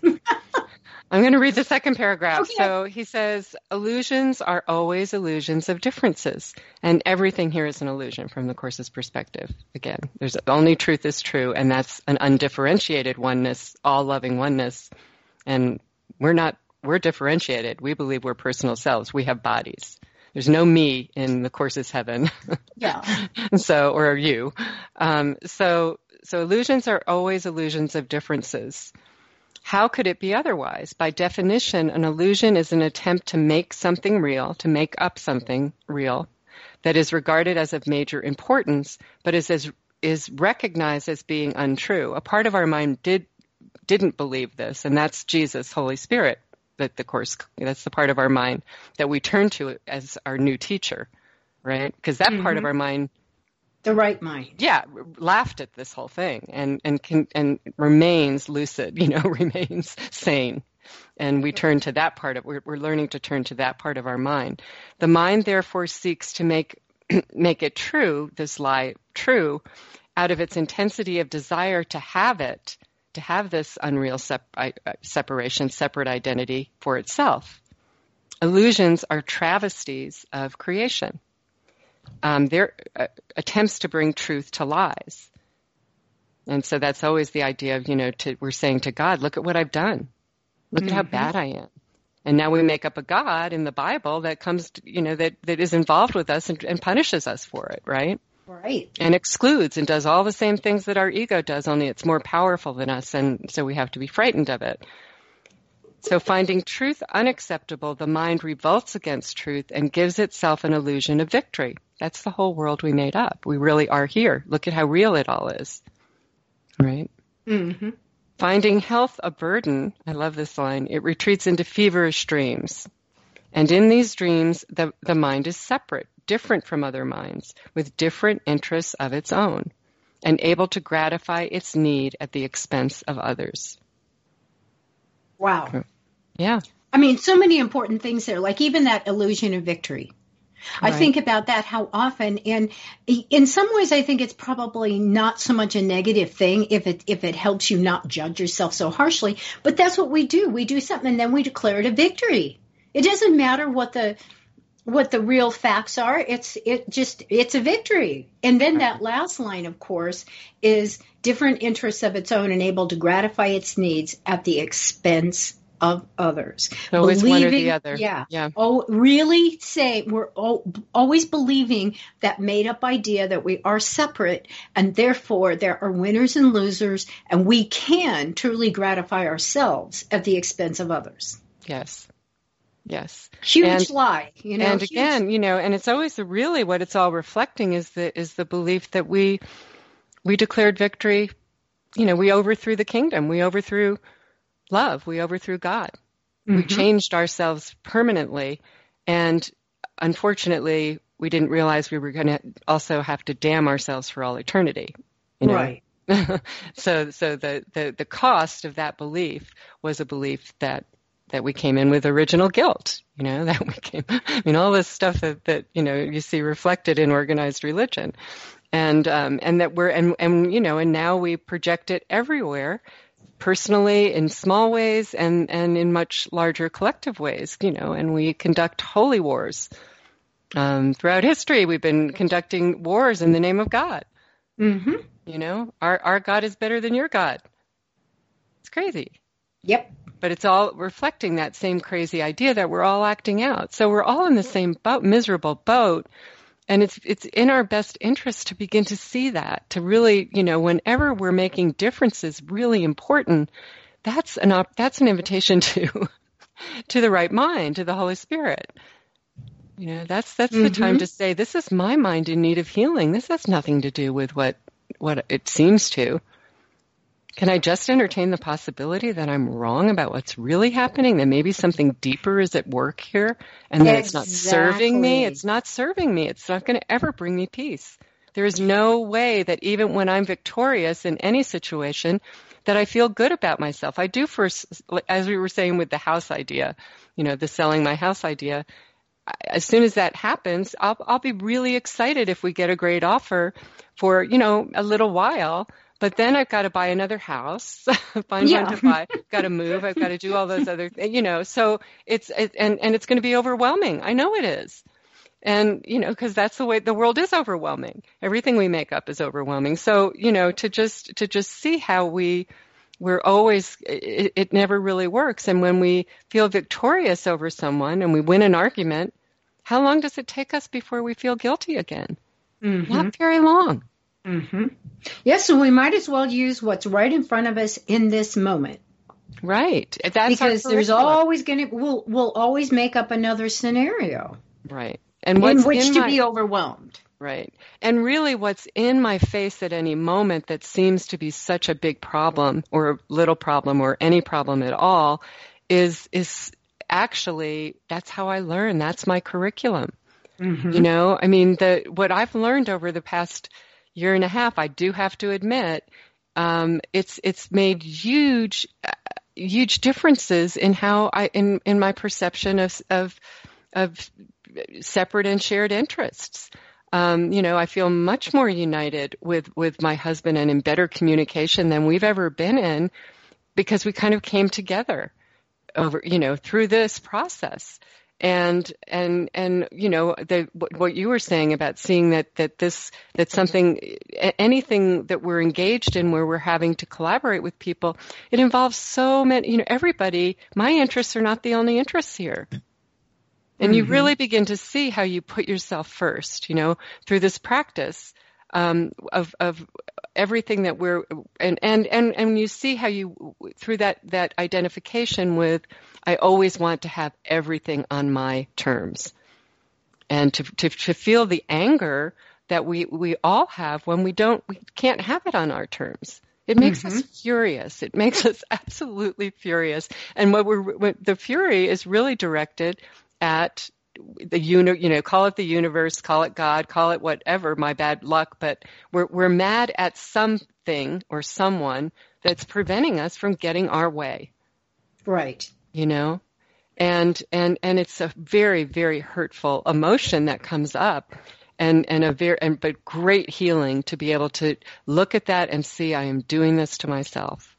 I'm going to read the second paragraph. Okay. So he says, illusions are always illusions of differences. And everything here is an illusion from the Course's perspective. Again, there's only truth is true, and that's an undifferentiated oneness, all-loving oneness. And we're not, we're differentiated. We believe we're personal selves. We have bodies. There's no me in the Course's heaven. Yeah. So, or you. Um, so, So illusions are always illusions of differences. How could it be otherwise? By definition, an illusion is an attempt to make something real, to make up something real, that is regarded as of major importance, but is as, is recognized as being untrue. A part of our mind did, didn't believe this, and that's Jesus, Holy Spirit, that the Course, that's the part of our mind that we turn to as our new teacher, right? Because that mm-hmm. part of our mind The right mind. Yeah, laughed at this whole thing and and can, and remains lucid, you know, remains sane. And we turn to that part of, we're, we're learning to turn to that part of our mind. The mind therefore seeks to make make it true, this lie true, out of its intensity of desire to have it, to have this unreal sep- separation, separate identity for itself. Illusions are travesties of creation. Um, they're uh, attempts to bring truth to lies. And so that's always the idea of, you know, to, we're saying to God, look at what I've done. Look mm-hmm. at how bad I am. And now we make up a God in the Bible that comes, to, you know, that, that is involved with us and, and punishes us for it, right? Right. And excludes and does all the same things that our ego does, only it's more powerful than us, and so we have to be frightened of it. So finding truth unacceptable, the mind revolts against truth and gives itself an illusion of victory. That's the whole world we made up. We really are here. Look at how real it all is. Right? Mm-hmm. Finding health a burden, I love this line, it retreats into feverish dreams. And in these dreams, the, the mind is separate, different from other minds, with different interests of its own, and able to gratify its need at the expense of others. Wow. Yeah. I mean, so many important things there, like even that illusion of victory. Right. I think about that, how often, and in some ways, I think it's probably not so much a negative thing if it if it helps you not judge yourself so harshly. But that's what we do. We do something and then we declare it a victory. It doesn't matter what the what the real facts are. It's it just it's a victory. And then that last line, of course, is different interests of its own and able to gratify its needs at the expense of others. Always Believing, one or the other. Yeah. Yeah. Oh, really say we're all, always believing that made up idea that we are separate and therefore there are winners and losers and we can truly gratify ourselves at the expense of others. Yes. Yes. Huge and, lie, you know. And huge. again, you know, and it's always the, really what it's all reflecting is the is the belief that we we declared victory. You know, we overthrew the kingdom. We overthrew love. We overthrew God. Mm-hmm. We changed ourselves permanently, and unfortunately, we didn't realize we were going to also have to damn ourselves for all eternity. You know? Right. so, so the, the the cost of that belief was a belief that. that we came in with original guilt, you know, that we came, I mean, all this stuff that, that, you know, you see reflected in organized religion. And, um, and that we're, and, and, you know, and now we project it everywhere, personally, in small ways and, and in much larger collective ways, you know, and we conduct holy wars. Um, throughout history, we've been conducting wars in the name of God. Mm-hmm. You know, our, our God is better than your God. It's crazy. Yep. But it's all reflecting that same crazy idea that we're all acting out. So we're all in the same boat, miserable boat. And it's it's in our best interest to begin to see that, to really, you know, whenever we're making differences really important, that's an op- that's an invitation to to the right mind, to the Holy Spirit. You know, that's that's mm-hmm. the time to say, this is my mind in need of healing. This has nothing to do with what what it seems to. Can I just entertain the possibility that I'm wrong about what's really happening, that maybe something deeper is at work here, and that exactly. It's not serving me? It's not serving me. It's not going to ever bring me peace. There is no way that even when I'm victorious in any situation, that I feel good about myself. I do first, as we were saying with the house idea, you know, the selling my house idea, as soon as that happens, I'll, I'll be really excited if we get a great offer for, you know, a little while. But then I've got to buy another house, find yeah. one to buy, got to move, I've got to do all those other things, you know, so it's, it, and, and it's going to be overwhelming. I know it is. And, you know, because that's the way the world is overwhelming. Everything we make up is overwhelming. So, you know, to just, to just see how we, we're always, it, it never really works. And when we feel victorious over someone and we win an argument, how long does it take us before we feel guilty again? Mm-hmm. Not very long. Mm-hmm. Yes, so we might as well use what's right in front of us in this moment. Right. That's because there's always going to, we'll, we'll always make up another scenario. Right. And what's in which in to my, be overwhelmed. Right. And really what's in my face at any moment that seems to be such a big problem or a little problem or any problem at all is, is actually, that's how I learn. That's my curriculum. Mm-hmm. You know, I mean, the, what I've learned over the past year and a half, I do have to admit, um, it's it's made huge, uh, huge differences in how I in, in my perception of of of separate and shared interests. Um, you know, I feel much more united with with my husband and in better communication than we've ever been in, because we kind of came together over, you know, through this process. And, and, and, you know, the, what you were saying about seeing that, that this, that something, anything that we're engaged in where we're having to collaborate with people, it involves so many, you know, everybody, my interests are not the only interests here. And mm-hmm. you really begin to see how you put yourself first, you know, through this practice, um, of, of everything that we're, and, and, and, and you see how you, through that, that identification with, I always want to have everything on my terms. And to, to, to feel the anger that we, we all have when we don't, we can't have it on our terms. It makes mm-hmm. us furious. It makes us absolutely furious. And what we're, what the fury is really directed at the uni, you know, call it the universe, call it God, call it whatever, my bad luck, but we're, we're mad at something or someone that's preventing us from getting our way. Right. You know, and, and, and it's a very, very hurtful emotion that comes up, and, and a very, and, but great healing to be able to look at that and see, I am doing this to myself.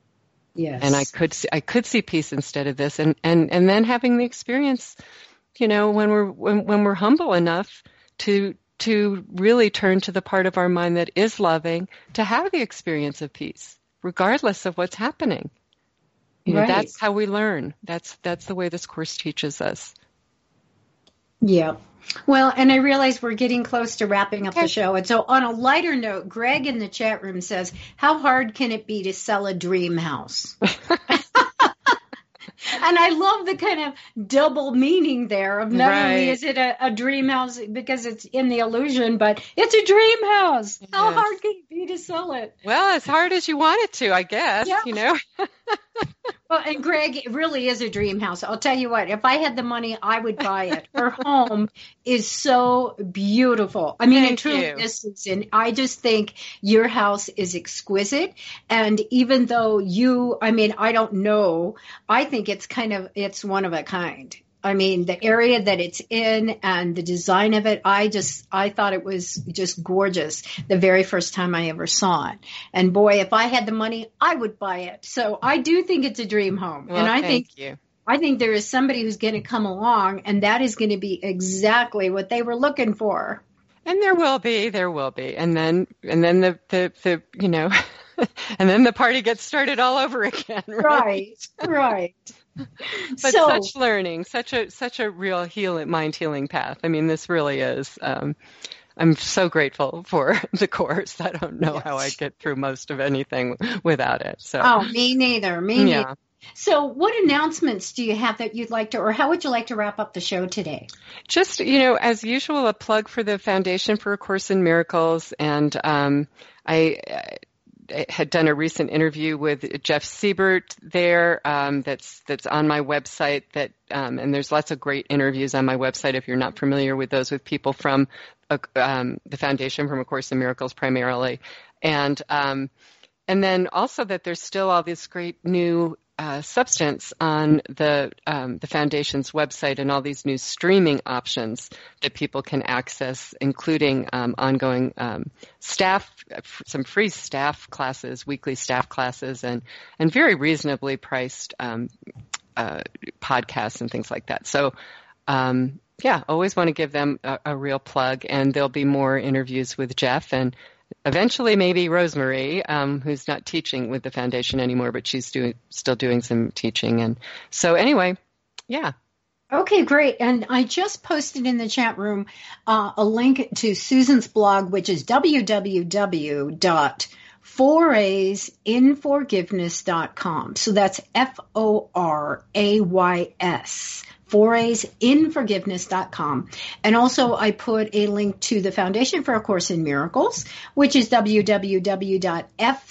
Yes. And I could see, I could see peace instead of this. And, and, and then having the experience, you know, when we're, when, when we're humble enough to, to really turn to the part of our mind that is loving, to have the experience of peace, regardless of what's happening. You know, right. That's how we learn. That's that's the way this course teaches us. Yeah. Well, and I realize we're getting close to wrapping up Okay. the show. And so on a lighter note, Greg in the chat room says, how hard can it be to sell a dream house? And I love the kind of double meaning there of not Right. only is it a, a dream house because it's in the illusion, but it's a dream house. How Yes. hard can it be to sell it? Well, as hard as you want it to, I guess, Yeah. you know. Well, and Greg, it really is a dream house. I'll tell you what, if I had the money, I would buy it. Her home is so beautiful. I mean, Thank it truly you. is, Susan. I just think your house is exquisite. And even though you, I mean, I don't know, I think it's kind of, it's one of a kind. I mean, the area that it's in and the design of it, I just, I thought it was just gorgeous the very first time I ever saw it. And boy, if I had the money, I would buy it. So I do think it's a dream home. Well, and I thank think, you. I think there is somebody who's going to come along and that is going to be exactly what they were looking for. And there will be, there will be. And then, and then the, the, the you know, and then the party gets started all over again. Right. Right. Right. But so, such learning, such a such a real heal, mind healing path. I mean, this really is. Um, I'm so grateful for the course. I don't know yes. how I get through most of anything without it. So, oh, me neither. Me yeah. neither. So what announcements do you have that you'd like to, or how would you like to wrap up the show today? Just, you know, as usual, a plug for the Foundation for A Course in Miracles. And um, I, I had done a recent interview with Jeff Siebert there um, that's that's on my website. That um, and there's lots of great interviews on my website if you're not familiar with those, with people from uh, um, the Foundation from A Course in Miracles primarily. And, um, and then also that there's still all this great new Uh, substance on the um, the Foundation's website and all these new streaming options that people can access, including um, ongoing um, staff, some free staff classes, weekly staff classes, and and very reasonably priced um, uh, podcasts and things like that. So, um, yeah, always want to give them a, a real plug, and there'll be more interviews with Jeff and eventually maybe Rosemary, um, who's not teaching with the Foundation anymore, but she's doing still doing some teaching. And so anyway, yeah. Okay, great. And I just posted in the chat room uh, a link to Susan's blog, which is w w w dot forays in forgiveness dot com. So that's F O R A Y S. forays in forgiveness dot com. And also I put a link to the Foundation for A Course in Miracles, which is w w w dot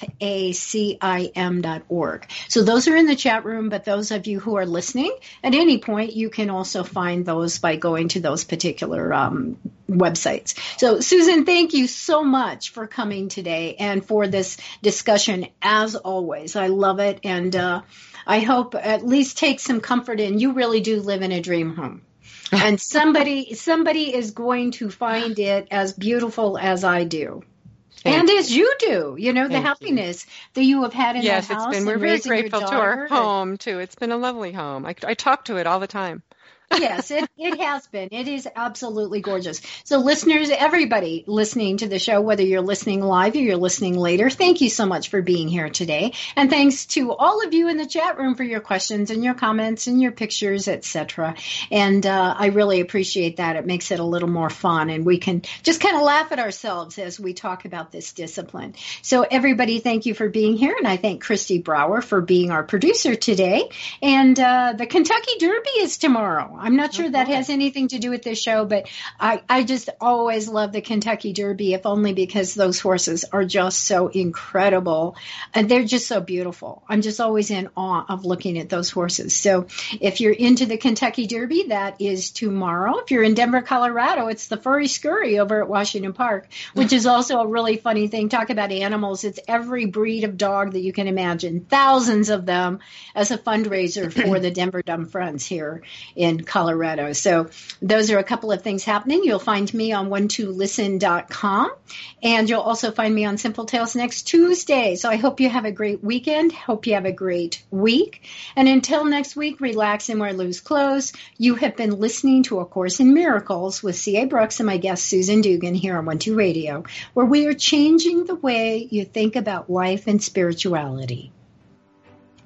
facim dot org. So those are in the chat room, but those of you who are listening at any point, you can also find those by going to those particular um, websites. So Susan, thank you so much for coming today and for this discussion as always. I love it. And uh, I hope at least take some comfort in you really do live in a dream home. And somebody somebody is going to find it as beautiful as I do. Thank and you. As you do, you know, Thank the happiness you. That you have had in yes, that house. Yes, it's been, we're very grateful to our home, too. It's been a lovely home. I, I talk to it all the time. Yes, it, it has been. It is absolutely gorgeous. So listeners, everybody listening to the show, whether you're listening live or you're listening later, thank you so much for being here today. And thanks to all of you in the chat room for your questions and your comments and your pictures, et cetera. And uh, I really appreciate that. It makes it a little more fun and we can just kind of laugh at ourselves as we talk about this discipline. So everybody, thank you for being here. And I thank Christy Brower for being our producer today. And uh, the Kentucky Derby is tomorrow. I'm not sure that has anything to do with this show, but I, I just always love the Kentucky Derby, if only because those horses are just so incredible. And they're just so beautiful. I'm just always in awe of looking at those horses. So if you're into the Kentucky Derby, that is tomorrow. If you're in Denver, Colorado, it's the Furry Scurry over at Washington Park, which is also a really funny thing. Talk about animals. It's every breed of dog that you can imagine, thousands of them as a fundraiser for the Denver Dumb Friends here in Colorado. So those are a couple of things happening. You'll find me on one two listen dot com, and you'll also find me on Simple Tales next Tuesday. So I hope you have a great weekend. Hope you have a great week. And until next week, relax and wear loose clothes. You have been listening to A Course in Miracles with C A. Brooks and my guest Susan Dugan here on one two Radio, where we are changing the way you think about life and spirituality.